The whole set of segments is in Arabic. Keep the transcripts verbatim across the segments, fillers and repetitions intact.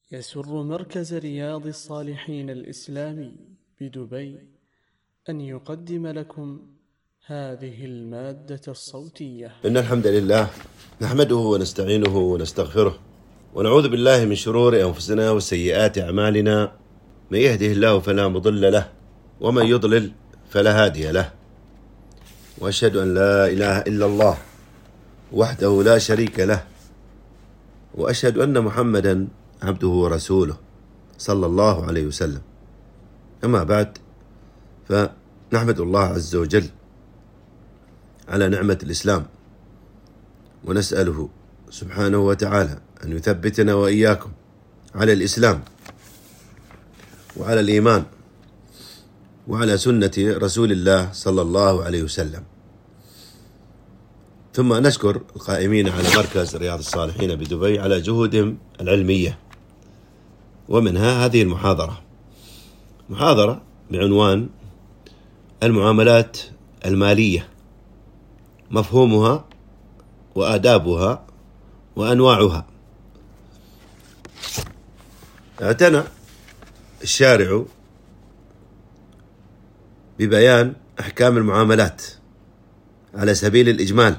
يسر مركز رياض الصالحين الإسلامي بدبي أن يقدم لكم هذه المادة الصوتية. إن الحمد لله نحمده ونستعينه ونستغفره ونعوذ بالله من شرور أنفسنا وسيئات أعمالنا، من يهده الله فلا مضل له ومن يضلل فلا هادي له، وأشهد أن لا إله إلا الله وحده لا شريك له، وأشهد أن محمدا عبده ورسوله صلى الله عليه وسلم. أما بعد، فنحمد الله عز وجل على نعمة الإسلام، ونسأله سبحانه وتعالى أن يثبتنا وإياكم على الإسلام وعلى الإيمان وعلى سنة رسول الله صلى الله عليه وسلم. ثم نشكر القائمين على مركز رياض الصالحين بدبي على جهودهم العلمية، ومنها هذه المحاضرة محاضرة بعنوان المعاملات المالية، مفهومها وآدابها وأنواعها. اعتنى الشارع ببيان أحكام المعاملات على سبيل الإجمال،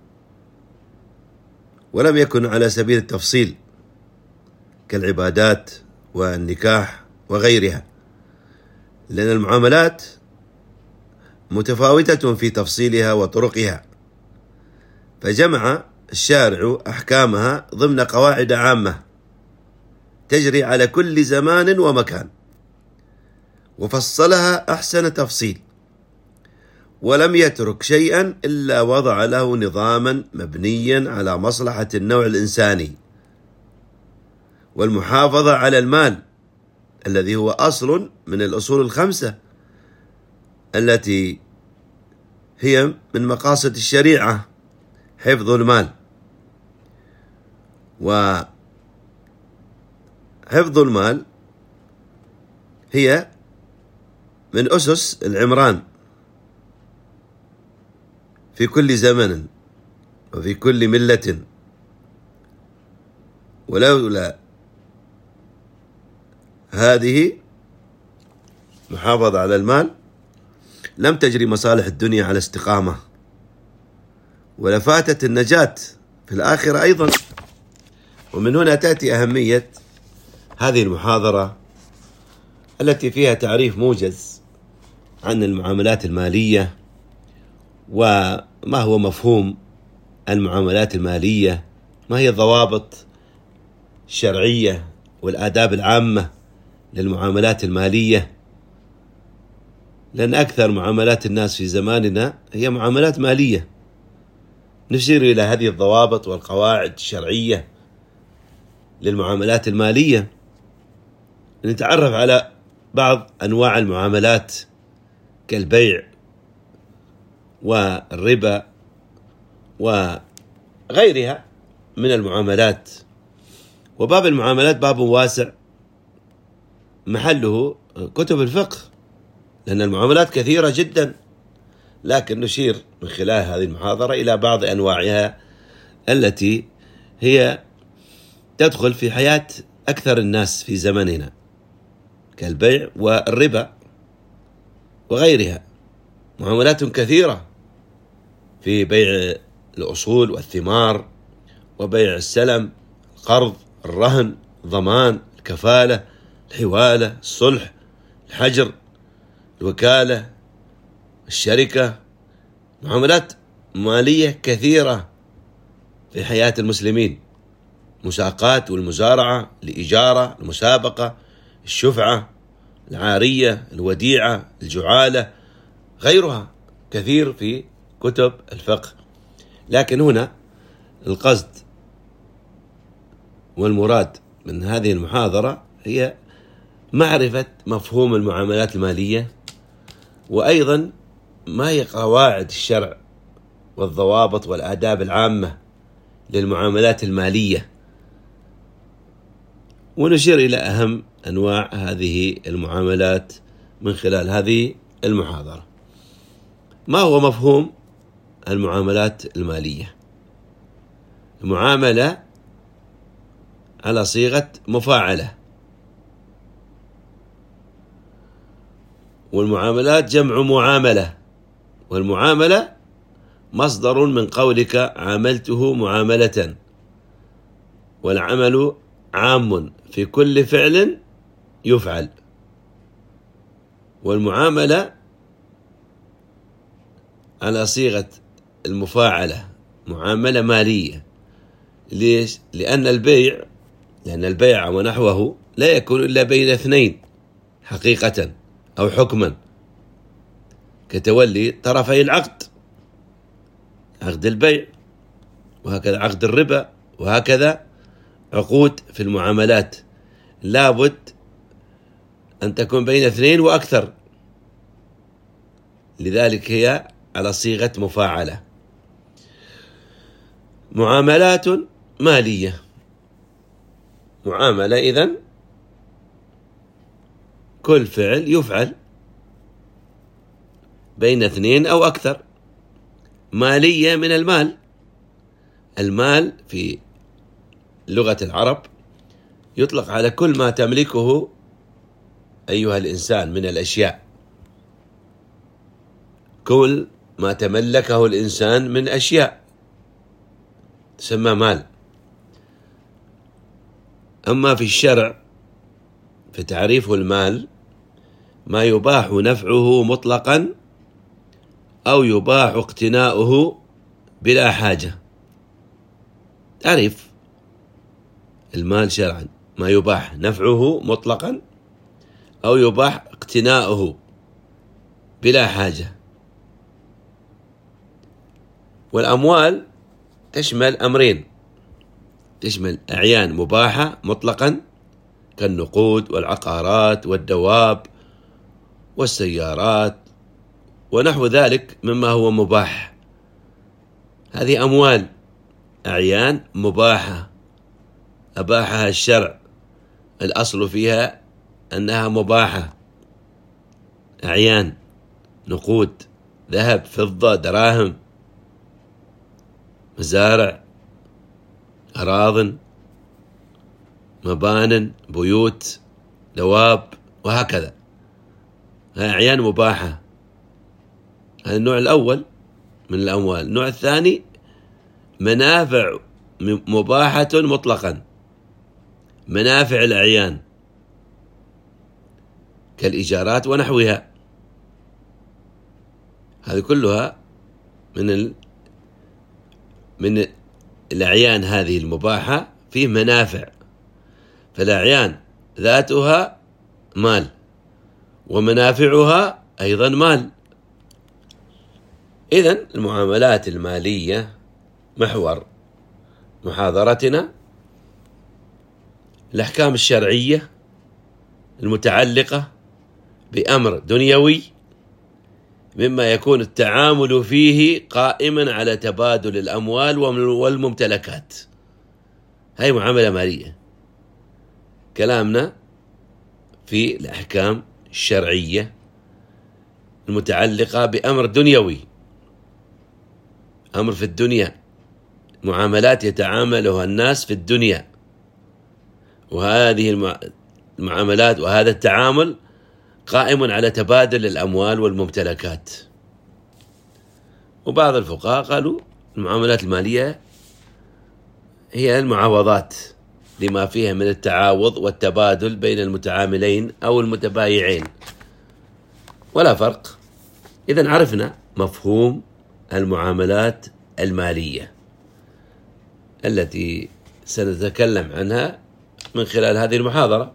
ولم يكن على سبيل التفصيل كالعبادات والنكاح وغيرها، لأن المعاملات متفاوتة في تفصيلها وطرقها، فجمع الشارع أحكامها ضمن قواعد عامة تجري على كل زمان ومكان، وفصلها أحسن تفصيل، ولم يترك شيئا إلا وضع له نظاما مبنيا على مصلحة النوع الإنساني والمحافظة على المال الذي هو أصل من الأصول الخمسة التي هي من مقاصد الشريعة، حفظ المال. وحفظ المال هي من أسس العمران في كل زمن وفي كل ملة، ولولا هذه محافظة على المال لم تجري مصالح الدنيا على استقامة، ولفاتت النجاة في الآخرة أيضا. ومن هنا تأتي أهمية هذه المحاضرة التي فيها تعريف موجز عن المعاملات المالية، وما هو مفهوم المعاملات المالية، ما هي الضوابط الشرعية والآداب العامة للمعاملات المالية، لأن أكثر معاملات الناس في زماننا هي معاملات مالية. نشير إلى هذه الضوابط والقواعد الشرعية للمعاملات المالية، نتعرف على بعض أنواع المعاملات كالبيع والربا وغيرها من المعاملات. وباب المعاملات باب واسع محله كتب الفقه، لأن المعاملات كثيرة جدا، لكن نشير من خلال هذه المحاضرة إلى بعض أنواعها التي هي تدخل في حياة أكثر الناس في زمننا، كالبيع والربا وغيرها. معاملات كثيرة في بيع الأصول والثمار، وبيع السلم، القرض، الرهن، الضمان، الكفالة، الحوالة، الصلح، الحجر، الوكالة، الشركة. معاملات مالية كثيرة في حياة المسلمين، مساقات والمزارعة، الإجارة، المسابقة، الشفعة، العارية، الوديعة، الجعالة، غيرها كثير في كتب الفقه. لكن هنا القصد والمراد من هذه المحاضرة هي معرفة مفهوم المعاملات المالية، وأيضا ما هي قواعد الشرع والضوابط والآداب العامة للمعاملات المالية، ونشير إلى أهم أنواع هذه المعاملات من خلال هذه المحاضرة. ما هو مفهوم المعاملات المالية؟ المعاملة على صيغة مفاعلة. والمعاملات جمع معاملة، والمعاملة مصدر من قولك عاملته معاملة، والعمل عام في كل فعل يفعل. والمعاملة على صيغة المفاعلة معاملة مالية. ليش؟ لأن البيع لأن البيع ونحوه لا يكون إلا بين اثنين حقيقة أو حكما، كتولي طرفي العقد، عقد البيع وهكذا عقد الربا، وهكذا عقود في المعاملات لابد أن تكون بين اثنين وأكثر، لذلك هي على صيغة مفاعلة. معاملات مالية، معاملة إذن كل فعل يفعل بين اثنين أو أكثر. مالية من المال. المال في لغة العرب يطلق على كل ما تملكه أيها الإنسان من الأشياء، كل ما تملكه الإنسان من أشياء تسمى مال. أما في الشرع في تعريف المال ما يباح نفعه مطلقا أو يباح اقتناؤه بلا حاجة. تعريف المال شرعا ما يباح نفعه مطلقا أو يباح اقتناؤه بلا حاجة. والأموال تشمل أمرين، تشمل أعيان مباحة مطلقا كالنقود والعقارات والدواب والسيارات ونحو ذلك مما هو مباح. هذه أموال أعيان مباحة أباحها الشرع، الأصل فيها أنها مباحة، أعيان، نقود، ذهب، فضة، دراهم، مزارع، أراضٍ، مبان، بيوت، دواب، وهكذا. هذه أعيان مباحة. هذا النوع الأول من الأموال. النوع الثاني منافع مباحة مطلقا، منافع الأعيان كالإيجارات ونحوها. هذه كلها من ال... من الأعيان هذه المباحة فيه منافع، فالأعيان ذاتها مال ومنافعها أيضا مال. إذن المعاملات المالية محور محاضرتنا الأحكام الشرعية المتعلقة بأمر دنيوي مما يكون التعامل فيه قائما على تبادل الأموال والممتلكات. هاي معاملة مالية. كلامنا في الأحكام الشرعية المتعلقة بأمر دنيوي، أمر في الدنيا، معاملات يتعاملها الناس في الدنيا، وهذه المعاملات وهذا التعامل قائم على تبادل الأموال والممتلكات. وبعض الفقهاء قالوا المعاملات المالية هي المعاوضات لما فيها من التعاوض والتبادل بين المتعاملين أو المتبايعين، ولا فرق. إذن عرفنا مفهوم المعاملات المالية التي سنتكلم عنها من خلال هذه المحاضرة.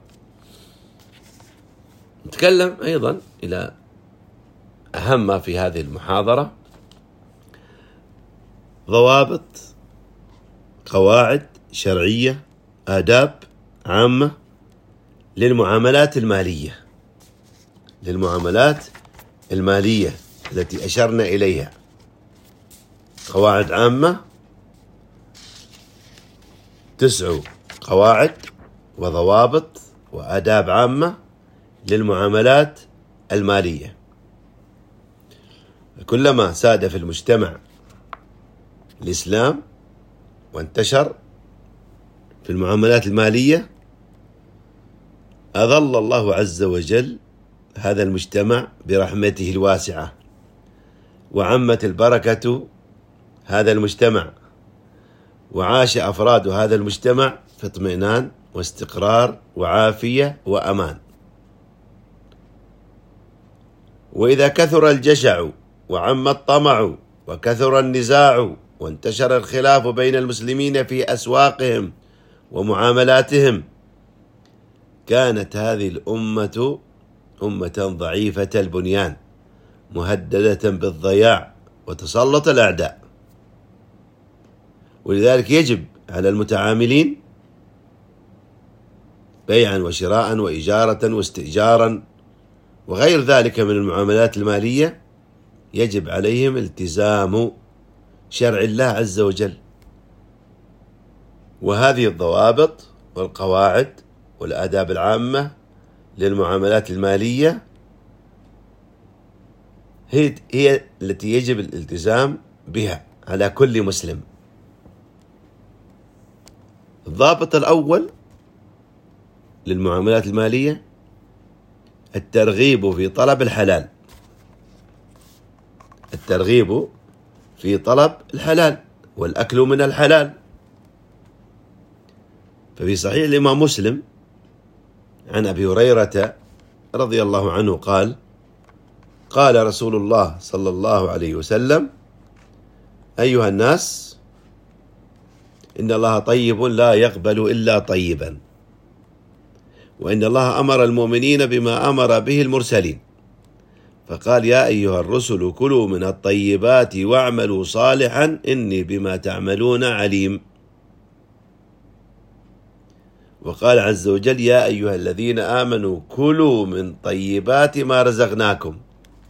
نتكلم أيضا إلى أهم ما في هذه المحاضرة: ضوابط، قواعد شرعية، آداب عامة للمعاملات المالية للمعاملات المالية التي أشرنا إليها. قواعد عامة، تسع قواعد وضوابط وآداب عامة للمعاملات المالية. كلما ساد في المجتمع الإسلام وانتشر في المعاملات المالية أظل الله عز وجل هذا المجتمع برحمته الواسعة، وعمت البركة هذا المجتمع، وعاش أفراد هذا المجتمع في اطمئنان واستقرار وعافية وأمان. وإذا كثر الجشع وعم الطمع وكثر النزاع وانتشر الخلاف بين المسلمين في أسواقهم ومعاملاتهم، كانت هذه الأمة أمة ضعيفة البنيان مهددة بالضياع وتسلط الأعداء. ولذلك يجب على المتعاملين بيعا وشراء وإجارة واستئجارا وغير ذلك من المعاملات المالية، يجب عليهم التزام شرع الله عز وجل. وهذه الضوابط والقواعد والآداب العامة للمعاملات المالية هي هي التي يجب الالتزام بها على كل مسلم. الضابط الأول للمعاملات المالية الترغيب في طلب الحلال، الترغيب في طلب الحلال والأكل من الحلال. ففي صحيح الإمام مسلم عن أبي هريرة رضي الله عنه قال: قال رسول الله صلى الله عليه وسلم: أيها الناس، إن الله طيب لا يقبل إلا طيبا، وإن الله أمر المؤمنين بما أمر به المرسلين، فقال: يا أيها الرسل كلوا من الطيبات واعملوا صالحا إني بما تعملون عليم. وقال عز وجل: يا أيها الذين آمنوا كلوا من طيبات ما رزقناكم.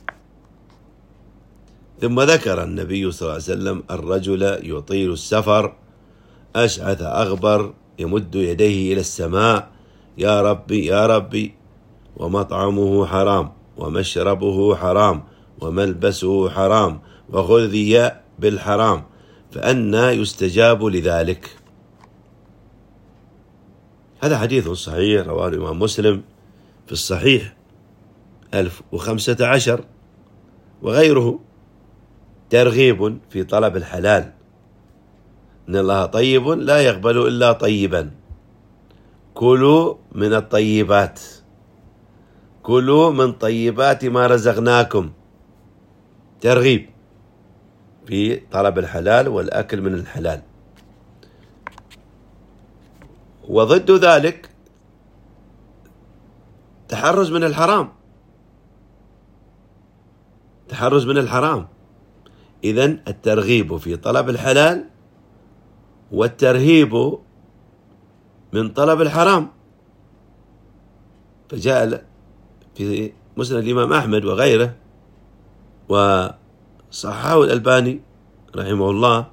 ثم ذكر النبي صلى الله عليه وسلم الرجل يطيل السفر أشعث أغبر يمد يديه إلى السماء: يا ربي يا ربي، ومطعمه حرام ومشربه حرام وملبسه حرام وغذي بالحرام، فأنى يستجاب لذلك. هذا حديث صحيح رواه الإمام مسلم في الصحيح ألف وخمسة عشر وغيره. ترغيب في طلب الحلال، إن الله طيب لا يقبل إلا طيبا. كلوا من الطيبات، كلوا من طيبات ما رزقناكم. ترغيب في طلب الحلال والأكل من الحلال. وضد ذلك تحرز من الحرام، تحرز من الحرام. إذن الترغيب في طلب الحلال والترهيب من طلب الحرام. فجاء في مسند الإمام أحمد وغيره وصححه الألباني رحمه الله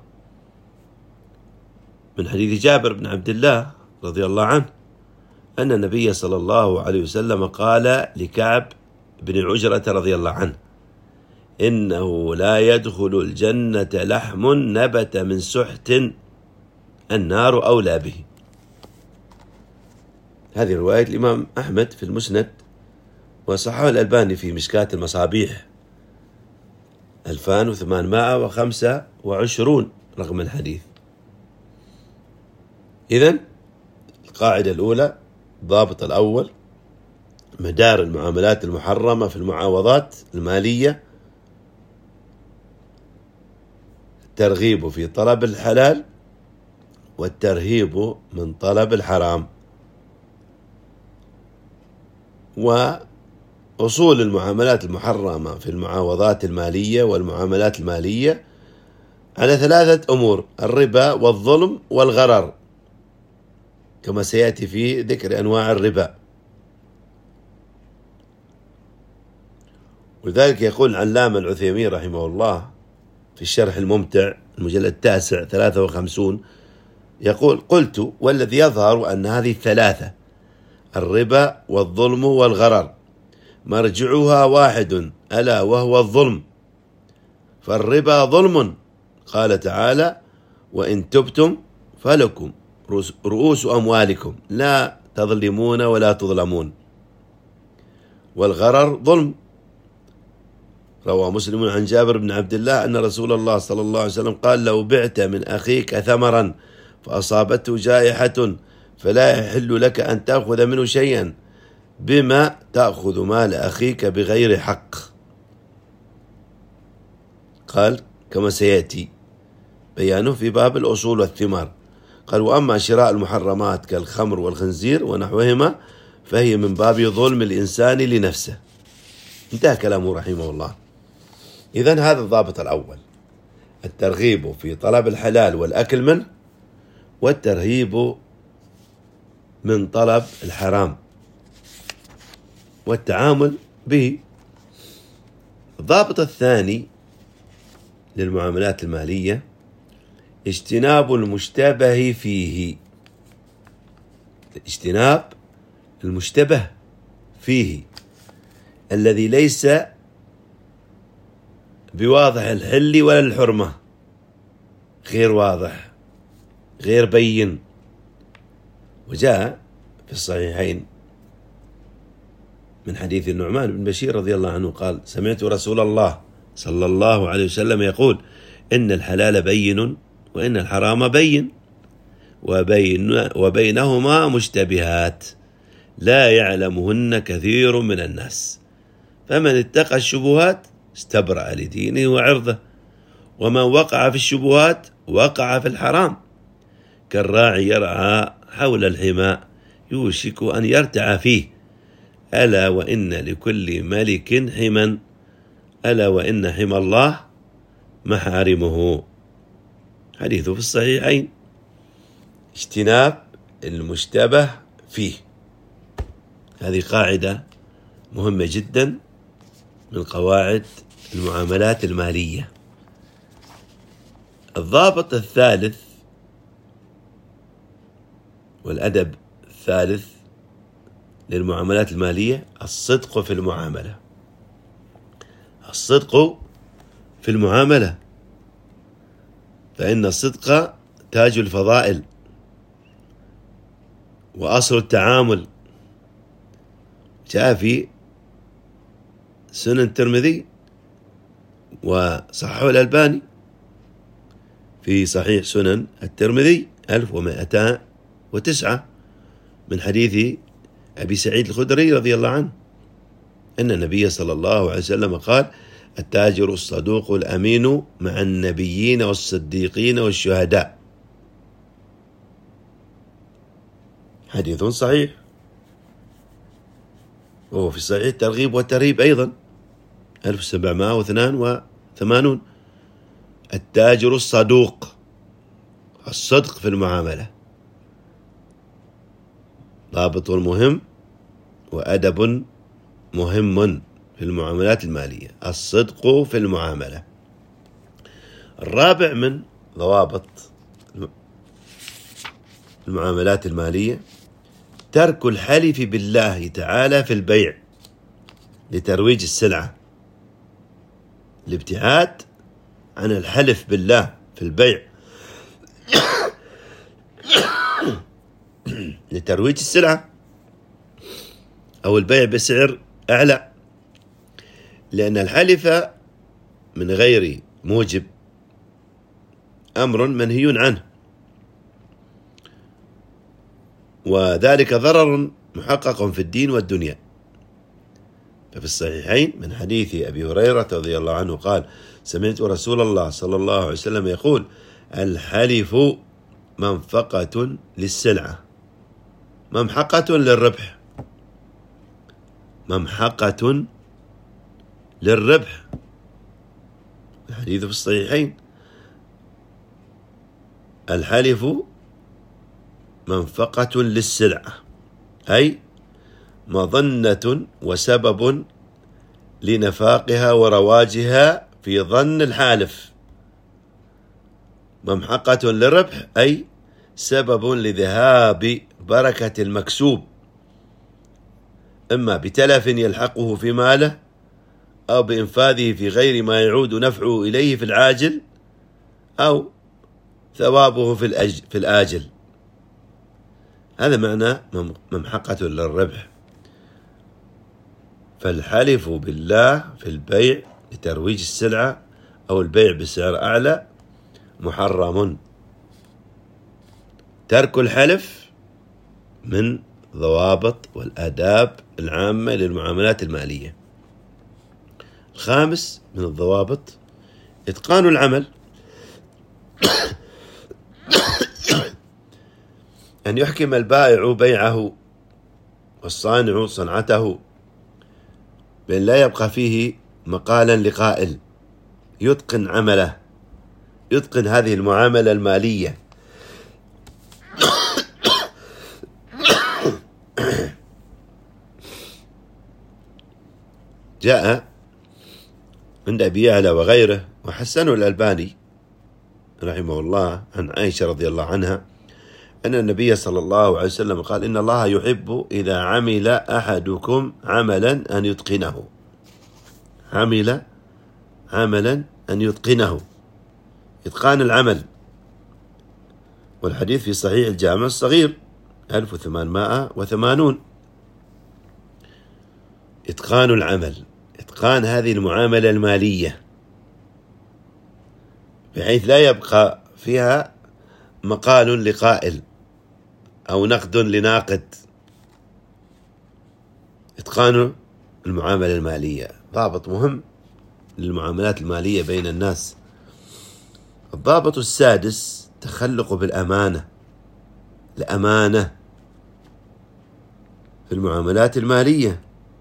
من حديث جابر بن عبد الله رضي الله عنه أن النبي صلى الله عليه وسلم قال لكعب بن عجرة رضي الله عنه: إنه لا يدخل الجنة لحم نبت من سحت النار أولى به. هذه رواية الإمام أحمد في المسند، وصححه الألباني في مشكاة المصابيح ألفين وثمانمائة وخمسة وعشرين رقم الحديث. إذن القاعدة الأولى، الضابط الأول، مدار المعاملات المحرمة في المعاوضات المالية الترغيب في طلب الحلال والترهيب من طلب الحرام. وأصول المعاملات المحرمة في المعاوضات المالية والمعاملات المالية على ثلاثة أمور: الربا والظلم والغرر، كما سيأتي في ذكر أنواع الربا. ولذلك يقول العلامة العثيمين رحمه الله في الشرح الممتع المجلد التاسع ثلاثة وخمسون، يقول: قلت والذي يظهر أن هذه الثلاثة الربا والظلم والغرر مرجعها واحد، ألا وهو الظلم. فالربا ظلم، قال تعالى: وإن تبتم فلكم رؤوس أموالكم لا تظلمون ولا تظلمون، والغرر ظلم. روى مسلم عن جابر بن عبد الله أن رسول الله صلى الله عليه وسلم قال: لو بعت من أخيك ثمرا فأصابته جائحة فلا يحل لك أن تأخذ منه شيئا، بما تأخذ مال أخيك بغير حق. قال كما سيأتي بيانه في باب الأصول والثمار. قال: وأما شراء المحرمات كالخمر والخنزير ونحوهما فهي من باب ظلم الإنسان لنفسه. انتهى كلامه رحمه الله. إذن هذا الضابط الأول، الترغيب في طلب الحلال والأكل منه، والترهيب من طلب الحرام والتعامل به. الضابط الثاني للمعاملات المالية اجتناب المشتبه فيه. اجتناب المشتبه فيه الذي ليس بواضح الحل ولا الحرمة، غير واضح غير بين. وجاء في الصحيحين من حديث النعمان بن بشير رضي الله عنه قال: سمعت رسول الله صلى الله عليه وسلم يقول: إن الحلال بين وإن الحرام بين وبين وبينهما مشتبهات لا يعلمهن كثير من الناس، فمن اتقى الشبهات استبرأ لدينه وعرضه، ومن وقع في الشبهات وقع في الحرام، كالراعي يرعى حول الحمى يوشك أن يرتع فيه، ألا وإن لكل ملك حما، ألا وإن حمى الله محارمه. حديثه في الصحيحين. اجتناب المشتبه فيه، هذه قاعدة مهمة جدا من قواعد المعاملات المالية. الضابط الثالث والأدب الثالث للمعاملات المالية الصدق في المعاملة. الصدق في المعاملة، فإن الصدق تاج الفضائل وأصل التعامل. جاء في سنن الترمذي وصححه الألباني في صحيح سنن الترمذي ألف ومائتين وتسعة من حديث أبي سعيد الخدري رضي الله عنه أن النبي صلى الله عليه وسلم قال: التاجر الصدوق الأمين مع النبيين والصديقين والشهداء. حديث صحيح، وهو في صحيح الترغيب والترهيب أيضا ألف وسبعمائة واثنين وثمانين. التاجر الصدوق، الصدق في المعاملة، ضابط مهم وأدب مهم في المعاملات المالية، الصدق في المعاملة. الرابع من ضوابط المعاملات المالية ترك الحلف بالله تعالى في البيع لترويج السلعة، الابتعاد عن الحلف بالله في البيع لترويج السلعة أو البيع بسعر أعلى، لأن الحلف من غير موجب أمر منهي عنه، وذلك ضرر محقق في الدين والدنيا. ففي الصحيحين من حديث أبي هريرة رضي الله عنه قال: سمعت رسول الله صلى الله عليه وسلم يقول: الحلف منفقة للسلعة ممحقة للربح. ممحقة للربح، الحديث في الصحيحين. الحلف منفقة للسلعة أي مظنة وسبب لنفاقها ورواجها في ظن الحالف. ممحقة للربح أي سبب لذهاب بركة المكسوب، إما بتلف يلحقه في ماله أو بإنفاذه في غير ما يعود نفعه إليه في العاجل أو ثوابه في, الأج... في الآجل. هذا معنى ممحقة للربح. فالحلف بالله في البيع لترويج السلعة أو البيع بسعر أعلى محرم. ترك الحلف من ضوابط والآداب العامة للمعاملات المالية. الخامس من الضوابط إتقان العمل، أن يحكم البائع بيعه والصانع صنعته، بأن لا يبقى فيه مقالا لقائل، يتقن عمله، يتقن هذه المعاملة المالية. جاء عند أبي يعلى وغيره وحسنه الألباني رحمه الله عن عائشة رضي الله عنها أن النبي صلى الله عليه وسلم قال: إن الله يحب إذا عمل أحدكم عملا أن يتقنه. عمل عملا أن يتقنه، إتقان العمل. والحديث في صحيح الجامع الصغير ألف وثمانمائة وثمانون. إتقان العمل، إتقان هذه المعاملة المالية بحيث لا يبقى فيها مقال لقائل أو نقد لناقد. إتقان المعاملة المالية ضابط مهم للمعاملات المالية بين الناس. الضابط السادس تخلق بالأمانة. الأمانة في المعاملات المالية.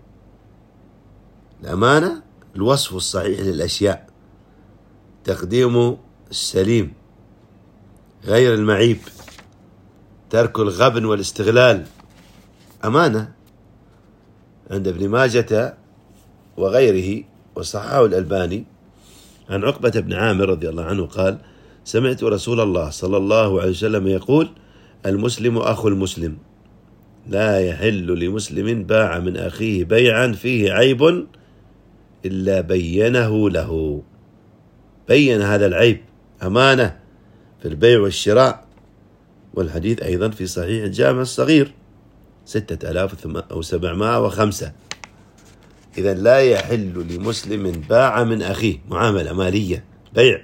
الأمانة الوصف الصحيح للأشياء، تقديم السليم غير المعيب، ترك الغبن والاستغلال، أمانة. عند ابن ماجة وغيره وصححه الألباني عن عقبة بن عامر رضي الله عنه قال: سمعت رسول الله صلى الله عليه وسلم يقول: المسلم أخو المسلم، لا يحل لمسلم باع من أخيه بيعا فيه عيب إلا بينه له. بين هذا العيب، أمانة في البيع والشراء. والحديث أيضا في صحيح الجامع الصغير ستة آلاف وسبعمائة وخمسة. إذا لا يحل لمسلم باع من أخيه، معاملة مالية بيع،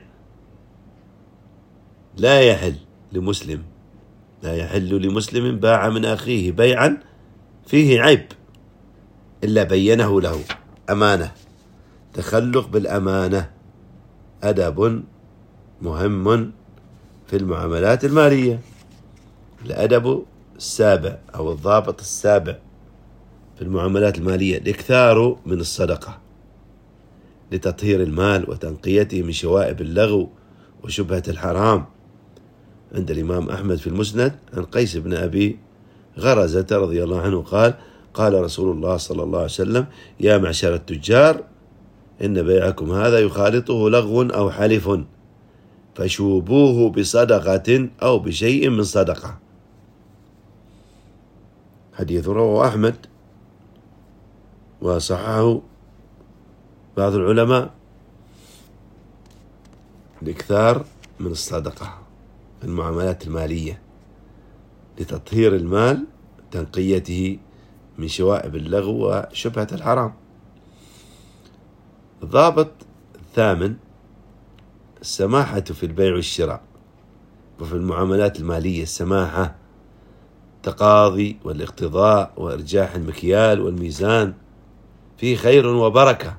لا يحل لمسلم لا يحل لمسلم باع من أخيه بيعا فيه عيب إلا بينه له. أمانة، تخلق بالأمانة، أدب مهم في المعاملات المالية. الأدب السابع أو الضابط السابع في المعاملات المالية الإكثار من الصدقة لتطهير المال وتنقيته من شوائب اللغو وشبهة الحرام. عند الإمام أحمد في المسند عن قيس بن أبي غرزة رضي الله عنه قال: قال رسول الله صلى الله عليه وسلم: يا معشر التجار، إن بيعكم هذا يخالطه لغو أو حلف، فشوبوه بصدقة أو بشيء من صدقة. حديث رواه أحمد وصححه بعض العلماء. الإكثار من الصدقة في المعاملات المالية لتطهير المال، تنقيته من شوائب اللغو وشبهة الحرام. الضابط الثامن السماحة في البيع والشراء وفي المعاملات المالية. السماحة تقاضي والاقتضاء وإرجاح المكيال والميزان، فيه خير وبركة.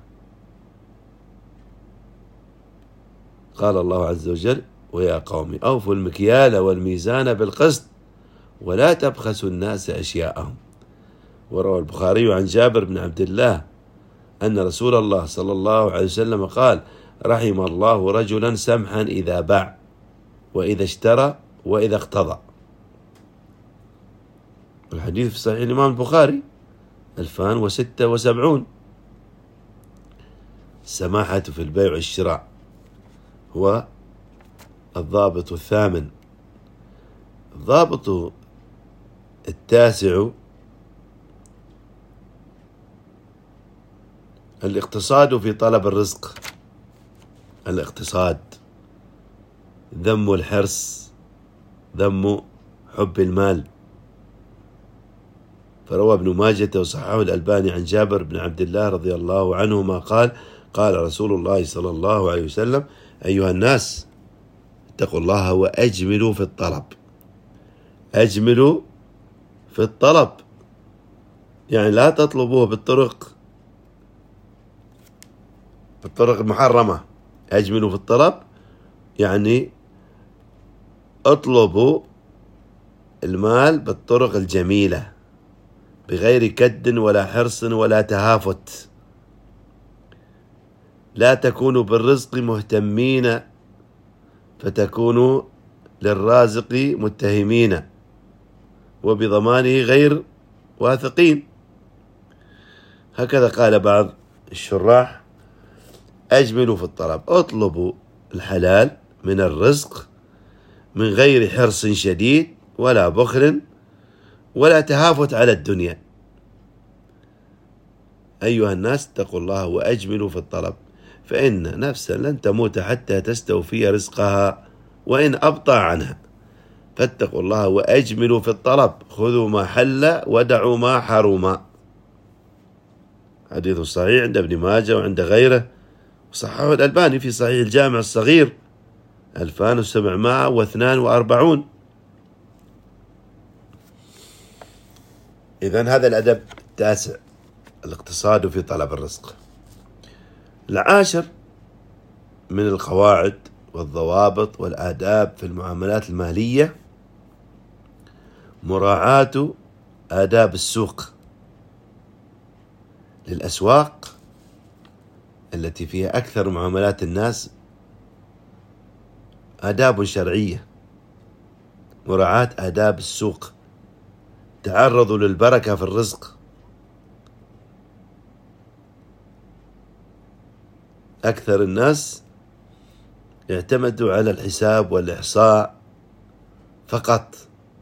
قال الله عز وجل: ويا قوم أوفوا المكيال والميزان بالقسط ولا تبخسوا الناس أشياءهم. وروى البخاري عن جابر بن عبد الله أن رسول الله صلى الله عليه وسلم قال: رحم الله رجلا سمحا إذا باع وإذا اشترى وإذا اقتضى. الحديث في صحيح الإمام البخاري ألفان وستة وسبعون. السماحة في البيع والشراء هو الضابط الثامن. الضابط التاسع الاقتصاد في طلب الرزق. الاقتصاد ذم الحرص، ذم حب المال، فروى ابن ماجة وصححه الألباني عن جابر بن عبد الله رضي الله عنهما قال قال رسول الله صلى الله عليه وسلم: أيها الناس اتقوا الله وأجملوا في الطلب. أجملوا في الطلب يعني لا تطلبوه بالطرق بالطرق المحرمة. أجملوا في الطلب يعني اطلبوا المال بالطرق الجميلة بغير كد ولا حرص ولا تهافت. لا تكونوا بالرزق مهتمين فتكونوا للرازق متهمين وبضمانه غير واثقين. هكذا قال بعض الشراح: أجملوا في الطلب، اطلبوا الحلال من الرزق من غير حرص شديد ولا بخل ولا تهافت على الدنيا. أيها الناس اتقوا الله وأجملوا في الطلب، فإن نفسا لن تموت حتى تستوفي رزقها وإن أبطأ عنها، فاتقوا الله وأجملوا في الطلب، خذوا ما حل ودعوا ما حرم. حديث صحيح عند ابن ماجه وعند غيره، وصححه الألباني في صحيح الجامع الصغير ألفين وسبعمائة واثنين وأربعين. إذن هذا الأدب التاسع، الاقتصاد في طلب الرزق. العاشر من القواعد والضوابط والآداب في المعاملات المالية مراعاة آداب السوق. للأسواق التي فيها أكثر معاملات الناس آداب شرعية، مراعاة آداب السوق، تعرضوا للبركة في الرزق. أكثر الناس اعتمدوا على الحساب والإحصاء فقط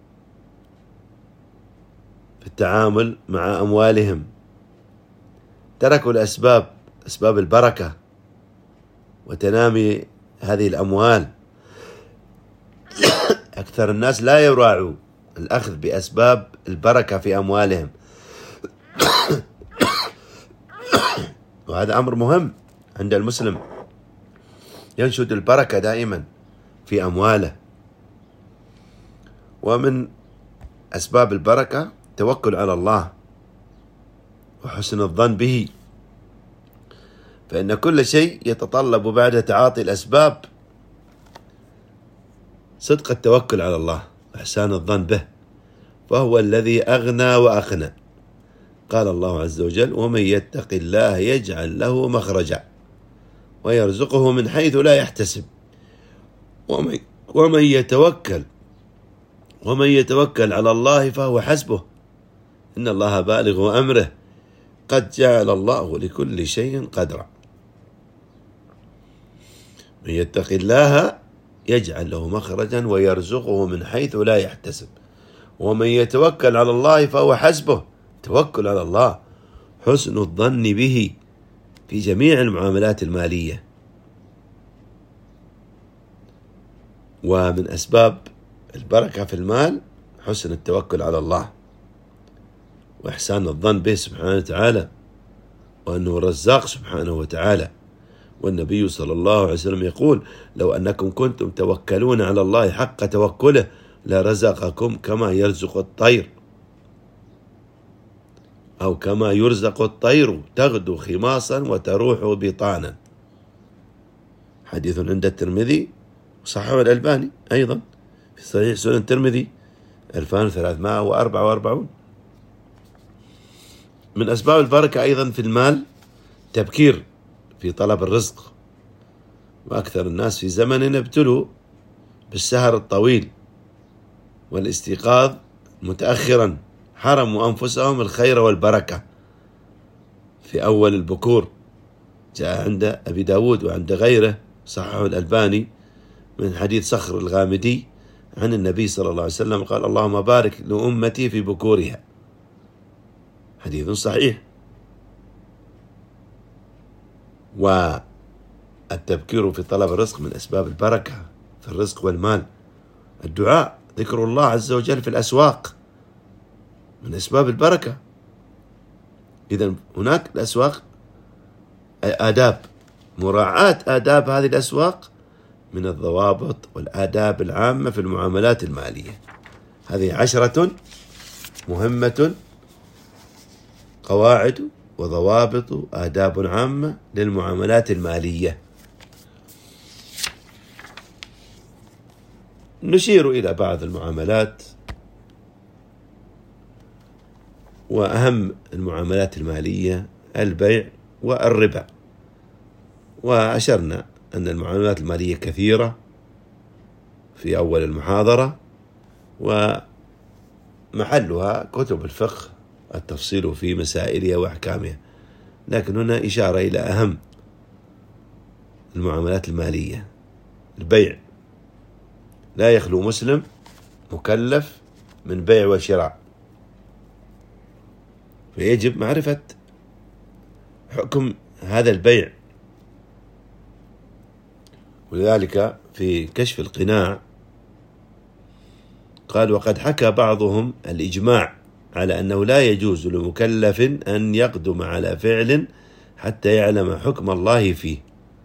في التعامل مع أموالهم، تركوا الأسباب، أسباب البركة وتنامي هذه الأموال. أكثر الناس لا يراعوا الأخذ بأسباب البركة في أموالهم، وهذا أمر مهم عند المسلم، ينشد البركة دائما في أمواله. ومن أسباب البركة التوكل على الله وحسن الظن به، فإن كل شيء يتطلب بعد تعاطي الأسباب صدق التوكل على الله وإحسان الظن به، فهو الذي أغنى وأقنى. قال الله عز وجل: ومن يتق الله يجعل له مخرجا ويرزقه من حيث لا يحتسب ومن, ومن يتوكل ومن يتوكل على الله فهو حسبه إن الله بالغ أمره قد جعل الله لكل شيء قدرا. من يتق الله يجعل له مخرجا ويرزقه من حيث لا يحتسب ومن يتوكل على الله فهو حسبه. توكل على الله، حسن الظن به في جميع المعاملات المالية. ومن أسباب البركة في المال حسن التوكل على الله وإحسان الظن به سبحانه وتعالى، وأنه الرزاق سبحانه وتعالى. والنبي صلى الله عليه وسلم يقول: لو أنكم كنتم توكلون على الله حق توكله لرزقكم كما يرزق الطير أو كما يرزق الطير تغدو خماصا وتروح بطانا. حديث عند الترمذي وصححه الألباني أيضا في صحيح سنن الترمذي ألفين وثلاثمائة وأربعة وأربعين. من أسباب البركة أيضا في المال تبكير في طلب الرزق، وأكثر الناس في زمننا ابتلوا بالسهر الطويل والاستيقاظ متأخرا، حرموا أنفسهم الخير والبركة في أول البكور. جاء عند أبي داود وعند غيره صححه الألباني من حديث صخر الغامدي عن النبي صلى الله عليه وسلم قال: اللهم بارك لأمتي في بكورها. حديث صحيح. والتبكير في طلب الرزق من أسباب البركة في الرزق والمال. الدعاء، ذكر الله عز وجل في الأسواق، من أسباب البركة. إذن هناك الأسواق آداب، مراعاة آداب هذه الأسواق من الضوابط والآداب العامة في المعاملات المالية. هذه عشرة مهمة، قواعد وضوابط آداب عامة للمعاملات المالية. نشير إلى بعض المعاملات، وأهم المعاملات المالية البيع والربا. وأشرنا أن المعاملات المالية كثيرة في أول المحاضرة، ومحلها كتب الفقه التفصيل في مسائلها وأحكامها، لكن هنا إشارة إلى أهم المعاملات المالية. البيع، لا يخلو مسلم مكلف من بيع وشراء، فيجب معرفة حكم هذا البيع. ولذلك في كشف القناع قال: وقد حكى بعضهم الإجماع على أنه لا يجوز لمكلف أن يقدم على فعل حتى يعلم حكم الله فيه.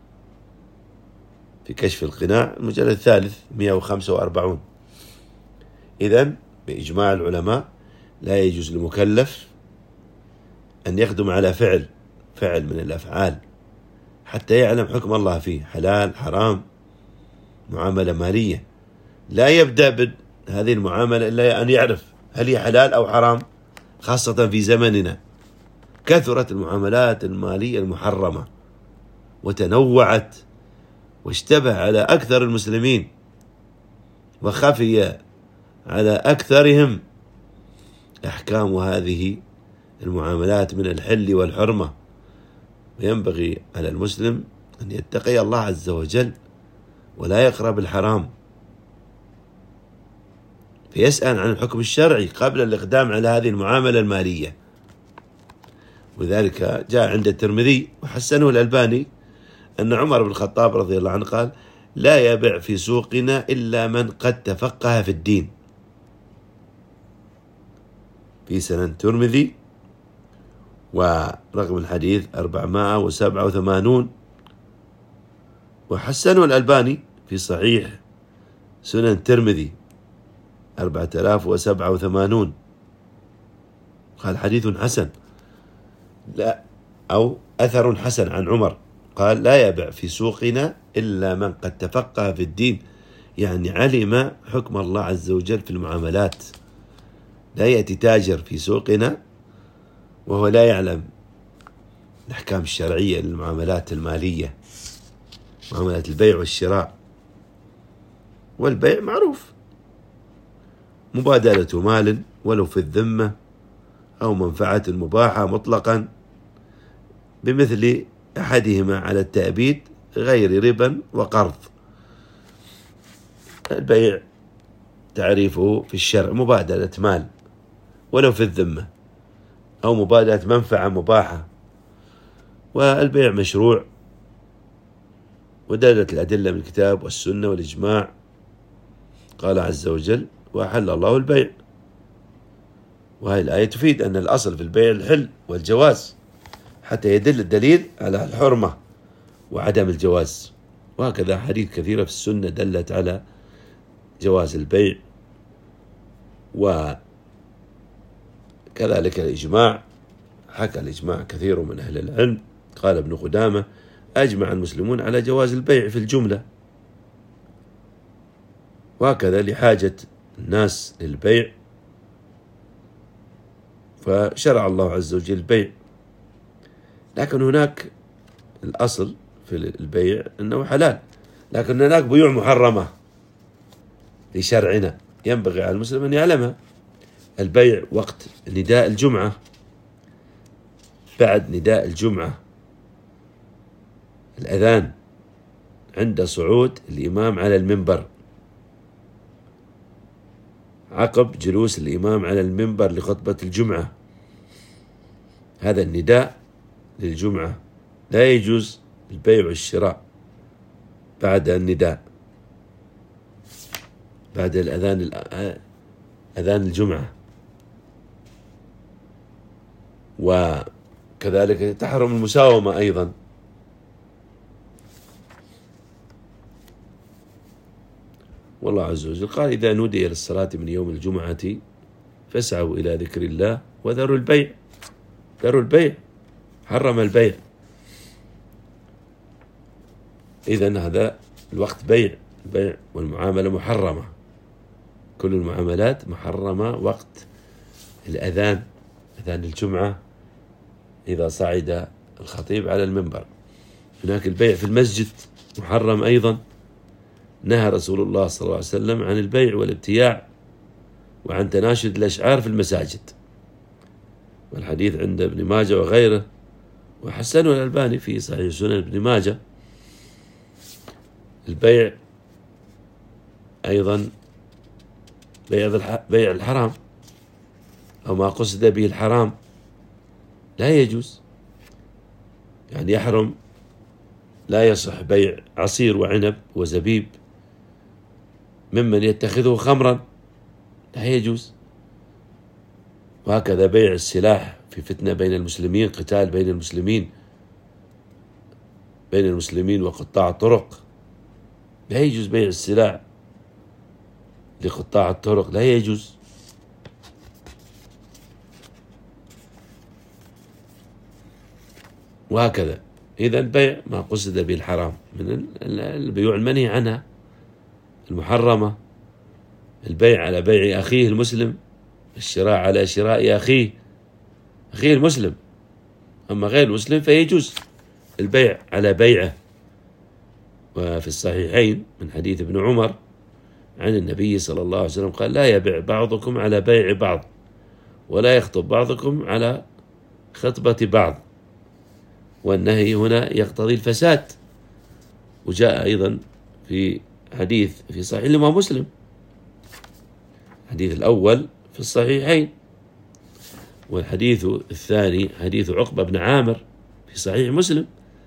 في كشف القناع المجلد الثالث مئة وخمسة وأربعين. إذن بإجماع العلماء لا يجوز لمكلف أن يقدم على فعل فعل من الأفعال حتى يعلم حكم الله فيه، حلال حرام، معاملة مالية. لا يبدأ بهذه المعاملة إلا أن يعرف هل هي حلال أو حرام، خاصة في زمننا كثرت المعاملات المالية المحرمة وتنوعت واشتبه على أكثر المسلمين وخفي على أكثرهم أحكام هذه المعاملات من الحل والحرمة. وينبغي على المسلم أن يتقي الله عز وجل ولا يقرب الحرام، فيسأل عن الحكم الشرعي قبل الإقدام على هذه المعاملة المالية. وذلك جاء عند الترمذي وحسنه الألباني أن عمر بن الخطاب رضي الله عنه قال: لا يبيع في سوقنا إلا من قد تفقه في الدين، في سنن الترمذي، ورقم الحديث أربعمائة وسبعة وثمانين. وحسنه الألباني في صحيح سنن الترمذي أربعة آلاف وسبعة وثمانين، قال: حديث حسن، لا أو أثر حسن عن عمر، قال: لا يبيع في سوقنا إلا من قد تفقه في الدين، يعني علم حكم الله عز وجل في المعاملات. لا يأتي تاجر في سوقنا وهو لا يعلم الأحكام الشرعية للمعاملات المالية، معاملات البيع والشراء. والبيع معروف، مبادلة مال ولو في الذمة أو منفعة مباحة مطلقا بمثل أحدهما على التأبيد غير ربا وقرض. البيع تعريفه في الشرع مبادلة مال ولو في الذمة أو مبادلة منفعة مباحة. والبيع مشروع، ودلت الأدلة من الكتاب والسنة والإجماع. قال عز وجل: وأحل الله البيع. وهذه الآية تفيد أن الأصل في البيع الحل والجواز حتى يدل الدليل على الحرمة وعدم الجواز. وهكذا حديث كثيرة في السنة دلت على جواز البيع. وكذلك الإجماع، حكى الإجماع كثير من أهل العلم. قال ابن قدامة: أجمع المسلمون على جواز البيع في الجملة. وهكذا لحاجة الناس للبيع فشرع الله عز وجل البيع. لكن هناك الأصل في البيع أنه حلال، لكن هناك بيوع محرمة لشرعنا ينبغي على المسلم أن يعلمها. البيع وقت نداء الجمعة، بعد نداء الجمعة، الأذان عند صعود الإمام على المنبر، عقب جلوس الإمام على المنبر لخطبة الجمعة، هذا النداء للجمعة. لا يجوز البيع والشراء بعد النداء، بعد الأذان أذان الجمعة. وكذلك تحرم المساومة أيضا. والله عز وجل قال: إذا نودي للصلاة من يوم الجمعة فاسعوا إلى ذكر الله وذروا البيع. ذروا البيع، حرم البيع. إذن هذا الوقت بيع، البيع والمعاملة محرمة، كل المعاملات محرمة وقت الأذان، أذان الجمعة إذا صعد الخطيب على المنبر. هناك البيع في المسجد محرم أيضا، نهى رسول الله صلى الله عليه وسلم عن البيع والابتياع وعن تناشد الأشعار في المساجد، والحديث عند ابن ماجه وغيره، وحسنه الألباني في صحيح سنن ابن ماجه. البيع أيضا بيع الحرام أو ما قصد به الحرام لا يجوز، يعني يحرم، لا يصح بيع عصير وعنب وزبيب ممن يتخذه خمرا، لا يجوز. وهكذا بيع السلاح في فتنة بين المسلمين، قتال بين المسلمين بين المسلمين وقطاع الطرق، لا يجوز بيع السلاح لقطاع الطرق، لا يجوز. وهكذا إذا بيع ما قصد به الحرام من البيوع المنهي عنها المحرمة، البيع على بيع أخيه المسلم، الشراء على شراء أخيه أخيه المسلم، أما غير المسلم فيجوز البيع على بيعه. وفي الصحيحين من حديث ابن عمر عن النبي صلى الله عليه وسلم قال: لا يبيع بعضكم على بيع بعض، ولا يخطب بعضكم على خطبة بعض. والنهي هنا يقتضي الفساد. وجاء أيضا في حديث في صحيح الإمام مسلم، الحديث الأول في الصحيحين، والحديث الثاني حديث عقبة بن عامر في صحيح مسلم،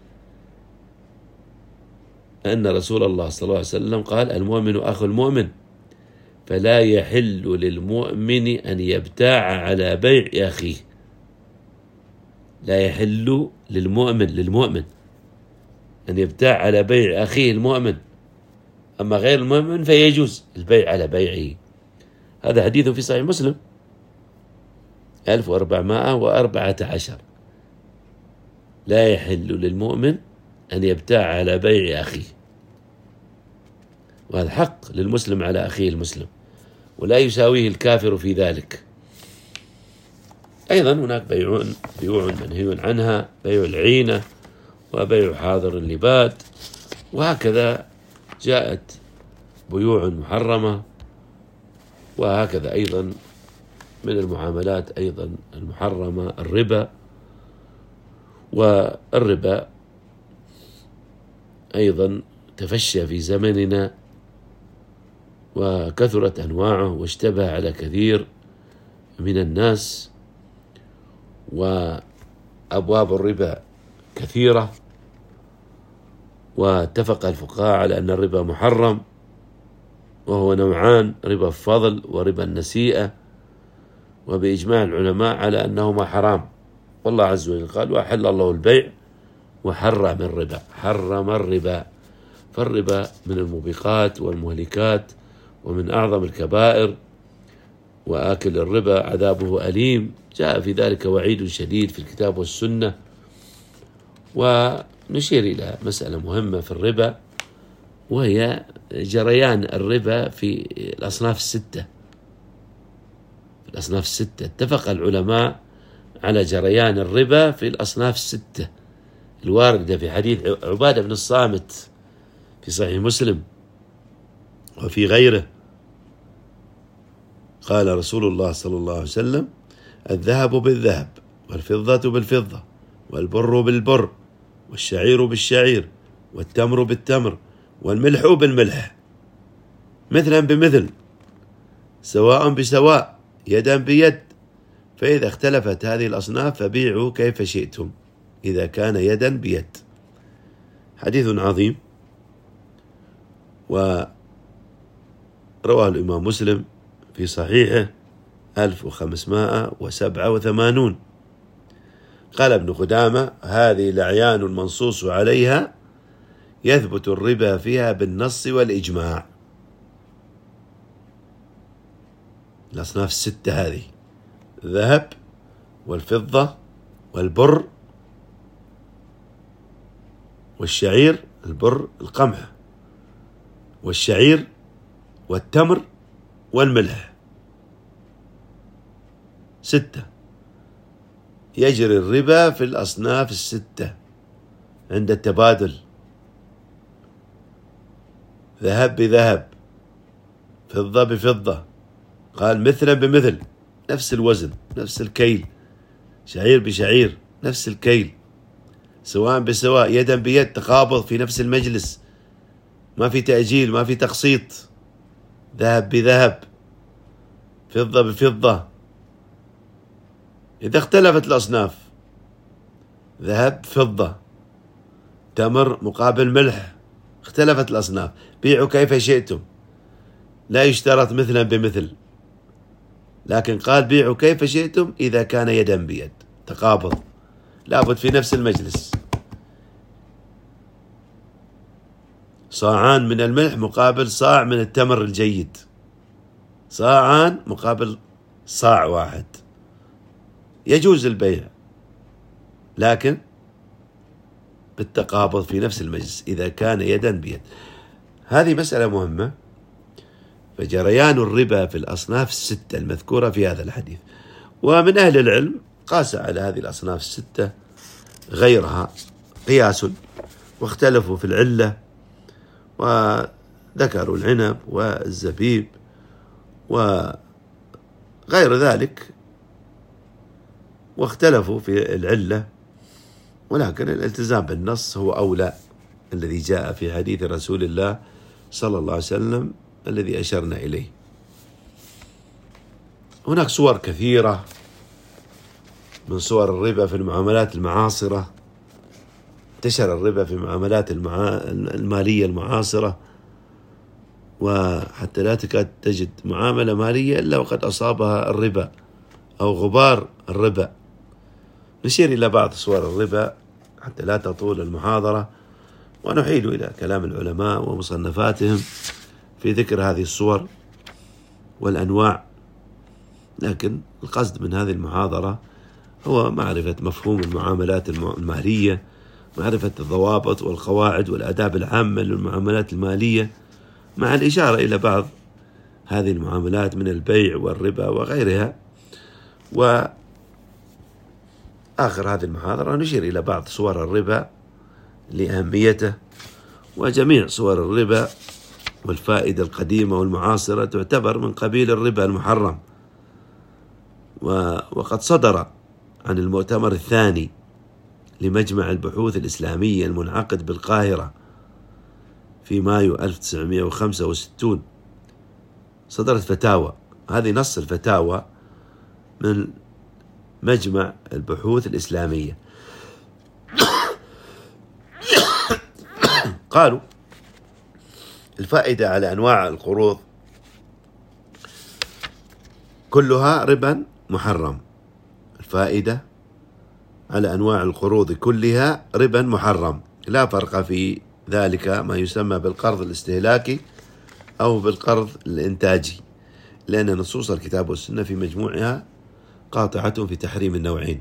أن رسول الله صلى الله عليه وسلم قال: المؤمن أخو المؤمن، فلا يحل للمؤمن أن يبتاع على بيع أخيه. لا يحل للمؤمن للمؤمن أن يبتاع على بيع أخيه المؤمن، أما غير المؤمن فيجوز البيع على بيعه. هذا حديث في صحيح مسلم ألف وأربعمائة وأربعة عشر. لا يحل للمؤمن أن يبتاع على بيع أخيه، وهذا حق للمسلم على أخيه المسلم، ولا يساويه الكافر في ذلك. أيضا هناك بيع بيوع منهي عنها، بيع العينة وبيع حاضر اللباد، وهكذا جاءت بيوع محرمة. وهكذا أيضا من المعاملات أيضا المحرمة الربا، والربا أيضا تفشى في زمننا وكثرت أنواعه واشتبه على كثير من الناس، وأبواب الربا كثيرة، واتفق الفقهاء على أن الربا محرم، وهو نوعان: ربا الفضل وربا النسيئة، وبإجماع العلماء على أنهما حرام. والله عز وجل قال: وأحل الله البيع وحرم الربا. حرم الربا، فالربا من الموبقات والمهلكات ومن أعظم الكبائر، وآكل الربا عذابه أليم، جاء في ذلك وعيد شديد في الكتاب والسنة. ونشير إلى مسألة مهمة في الربا، وهي جريان الربا في الأصناف الستة. الأصناف الستة اتفق العلماء على جريان الربا في الأصناف الستة الواردة في حديث عبادة بن الصامت في صحيح مسلم وفي غيره. قال رسول الله صلى الله عليه وسلم: الذهب بالذهب، والفضة بالفضة، والبر بالبر، والشعير بالشعير، والتمر بالتمر، والملح بالملح، مثلا بمثل، سواء بسواء، يدا بيد، فإذا اختلفت هذه الأصناف فبيعوا كيف شئتم إذا كان يدا بيد. حديث عظيم، ورواه الإمام مسلم في صحيحه ألف وخمسمائة وسبعة وثمانون. قال ابن قدامة: هذه الأعيان المنصوص عليها يثبت الربا فيها بالنص والإجماع. الأصناف الستة هذه: الذهب والفضة والبر والشعير، البر القمح، والشعير والتمر والملح، ستة. يجري الربا في الأصناف الستة عند التبادل: ذهب بذهب، فضة بفضة، قال مثلا بمثل، نفس الوزن نفس الكيل، شعير بشعير نفس الكيل، سواء بسواء، يدا بيد، تقابض في نفس المجلس، ما في تأجيل ما في تقسيط، ذهب بذهب، فضة بفضة. إذا اختلفت الأصناف، ذهب فضة، تمر مقابل ملح، اختلفت الأصناف، بيعوا كيف شئتم، لا يشترط مثلا بمثل، لكن قال بيعوا كيف شئتم إذا كان يدا بيد، تقابض، لابد في نفس المجلس. صاعان من الملح مقابل صاع من التمر الجيد، صاعان مقابل صاع واحد، يجوز البيع لكن بالتقابض في نفس المجلس إذا كان يدا بيد. هذه مسألة مهمة. فجريان الربا في الأصناف الستة المذكورة في هذا الحديث، ومن أهل العلم قاس على هذه الأصناف الستة غيرها قياس، واختلفوا في العلة، وذكروا العنب والزبيب وغير ذلك، واختلفوا في العلة، ولكن الالتزام بالنص هو أولى، الذي جاء في حديث رسول الله صلى الله عليه وسلم الذي أشرنا إليه. هناك صور كثيرة من صور الربا في المعاملات المعاصرة، انتشر الربا في المعاملات المعا... المالية المعاصرة، وحتى لا تكاد تجد معاملة مالية إلا وقد أصابها الربا أو غبار الربا. نشير إلى بعض صور الربا حتى لا تطول المحاضرة، ونحيل إلى كلام العلماء ومصنفاتهم في ذكر هذه الصور والأنواع، لكن القصد من هذه المحاضرة هو معرفة مفهوم المعاملات المالية، معرفة الضوابط والقواعد والآداب العامة للمعاملات المالية، مع الإشارة إلى بعض هذه المعاملات من البيع والربا وغيرها. وآخر هذه المحاضرة نشير إلى بعض صور الربا لأهميته، وجميع صور الربا والفائدة القديمة والمعاصرة تعتبر من قبيل الربا المحرم. وقد صدر عن المؤتمر الثاني لمجمع البحوث الإسلامية المنعقد بالقاهرة في مايو ألف وتسعمائة وخمسة وستين صدرت فتاوى، هذه نص الفتاوى من مجمع البحوث الإسلامية. قالوا الفائدة على أنواع القروض كلها ربا محرم، الفائدة على أنواع القروض كلها ربا محرم، لا فرق في ذلك ما يسمى بالقرض الاستهلاكي أو بالقرض الإنتاجي، لأن نصوص الكتاب والسنة في مجموعها قاطعة في تحريم النوعين.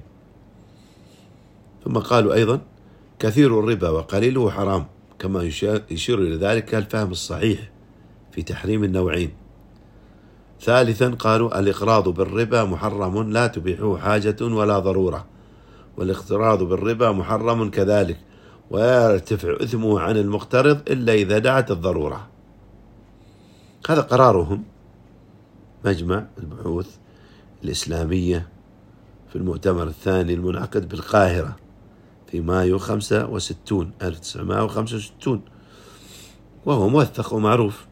ثم قالوا أيضا كثير الربا وقليله حرام، كما يشير إلى ذلك الفهم الصحيح في تحريم النوعين. ثالثا قالوا الإقراض بالربا محرم لا تبيحه حاجة ولا ضرورة، والاقتراض بالربا محرم كذلك، ولا يرتفع إثمه عن المقترض إلا إذا دعت الضرورة. هذا قرارهم مجمع البحوث الإسلامية في المؤتمر الثاني المنعقد بالقاهرة في مايو خمسة وستين ألف وتسعمائة وخمسة وستين، وهو موثق ومعروف.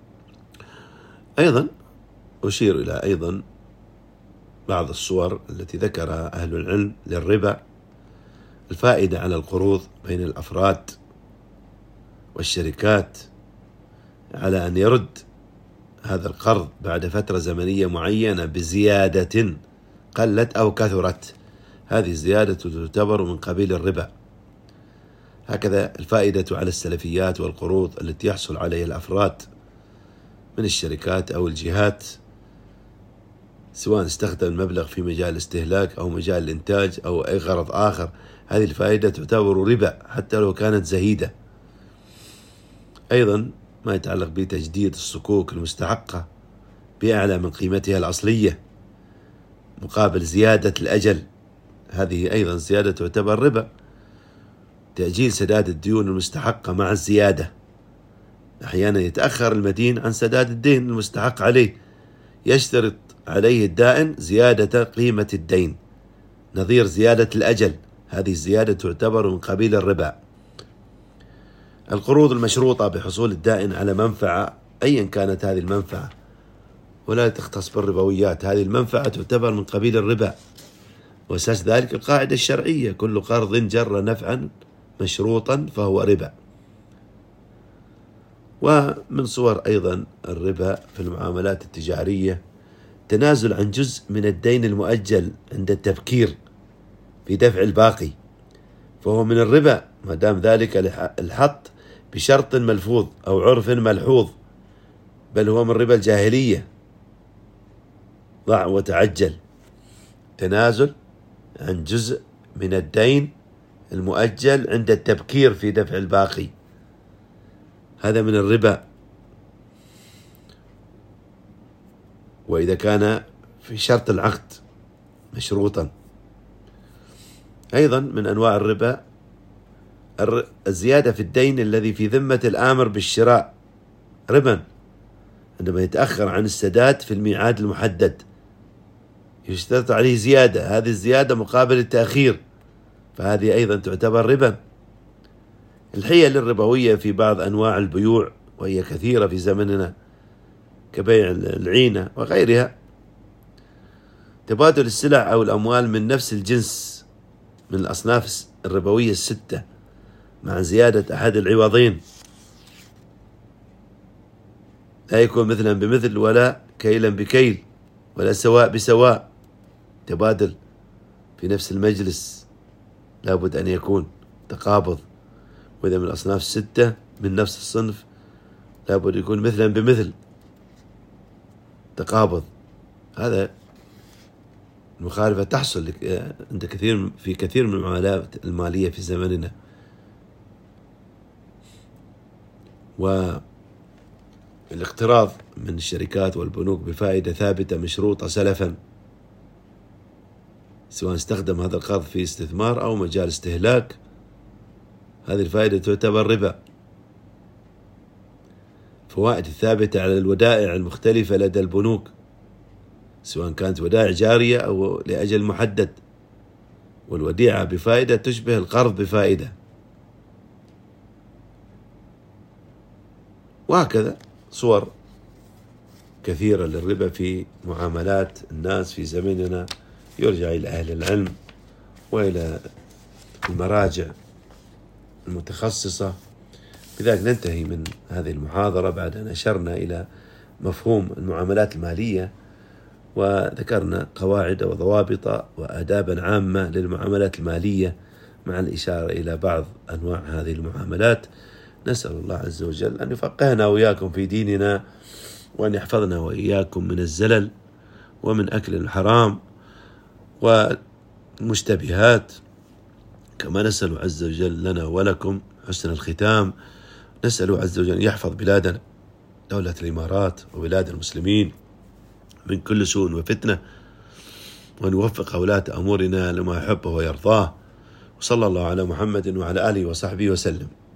أيضا أشير إلى أيضا بعض الصور التي ذكرها أهل العلم للربا: الفائدة على القروض بين الأفراد والشركات على أن يرد هذا القرض بعد فترة زمنية معينة بزيادة قلت أو كثرت هذه الزيادة تعتبر من قبيل الربا. هكذا الفائدة على السلفيات والقروض التي يحصل عليها الأفراد من الشركات أو الجهات، سواء استخدم المبلغ في مجال الاستهلاك أو مجال الإنتاج أو أي غرض آخر، هذه الفائدة تعتبر ربا حتى لو كانت زهيدة. أيضا ما يتعلق بتجديد الصكوك المستحقة بأعلى من قيمتها الأصلية مقابل زيادة الأجل، هذه أيضا زيادة تعتبر ربا. تأجيل سداد الديون المستحقة مع الزيادة، أحيانا يتأخر المدين عن سداد الدين المستحق عليه، يشترط عليه الدائن زيادة قيمة الدين نظير زيادة الأجل، هذه الزيادة تعتبر من قبيل الربا. القروض المشروطة بحصول الدائن على منفعة أيا كانت هذه المنفعة، ولا تختص بالربويات، هذه المنفعة تعتبر من قبيل الربا، وأساس ذلك القاعدة الشرعية: كل قرض جر نفعا مشروطا فهو ربا. ومن صور أيضا الربا في المعاملات التجارية تنازل عن جزء من الدين المؤجل عند التبكير في دفع الباقي، فهو من الربا ما دام ذلك الحط بشرط ملفوظ أو عرف ملحوظ، بل هو من ربا الجاهلية. ضع وتعجل، تنازل عن جزء من الدين المؤجل عند التبكير في دفع الباقي، هذا من الربا. وإذا كان في شرط العقد مشروطا. أيضا من أنواع الربا الزيادة في الدين الذي في ذمة الآمر بالشراء، ربا عندما يتأخر عن السداد في الميعاد المحدد، يشترط عليه زيادة، هذه الزيادة مقابل التأخير، فهذه أيضا تعتبر ربا. الحيل الربوية في بعض أنواع البيوع وهي كثيرة في زمننا كبيع العينة وغيرها، تبادل السلع أو الأموال من نفس الجنس من الأصناف الربوية الستة مع زيادة أحد العوضين، لا يكون مثلا بمثل ولا كيلا بكيل ولا سواء بسواء، تبادل في نفس المجلس لابد أن يكون تقابض، وإذا من الأصناف الستة من نفس الصنف لابد يكون مثلا بمثل تقابض. هذا المخالفة تحصل عند كثير في كثير من المعاملات المالية في زمننا. والاقتراض من الشركات والبنوك بفائدة ثابتة مشروطة سلفا، سواء استخدم هذا القرض في استثمار أو مجال استهلاك، هذه الفائدة تعتبر ربا. فوائد الثابتة على الودائع المختلفة لدى البنوك، سواء كانت ودائع جارية أو لأجل محدد، والوديعة بفائدة تشبه القرض بفائدة، وهكذا صور كثيرة للربا في معاملات الناس في زمننا، يرجع إلى أهل العلم وإلى المراجع المتخصصة. بذلك ننتهي من هذه المحاضرة بعد أن أشرنا إلى مفهوم المعاملات المالية، وذكرنا قواعد وضوابط وآدابا عامة للمعاملات المالية مع الإشارة إلى بعض أنواع هذه المعاملات. نسأل الله عز وجل أن يفقهنا وإياكم في ديننا، وأن يحفظنا وإياكم من الزلل ومن أكل الحرام والمشتبهات، كما نسأل عز وجل لنا ولكم حسن الختام. نسأل عز وجل أن يحفظ بلادنا دولة الإمارات وبلاد المسلمين من كل سوء وفتنة، وأن يوفق ولاة أمورنا لما يحبه ويرضاه. وصلى الله على محمد وعلى آله وصحبه وسلم.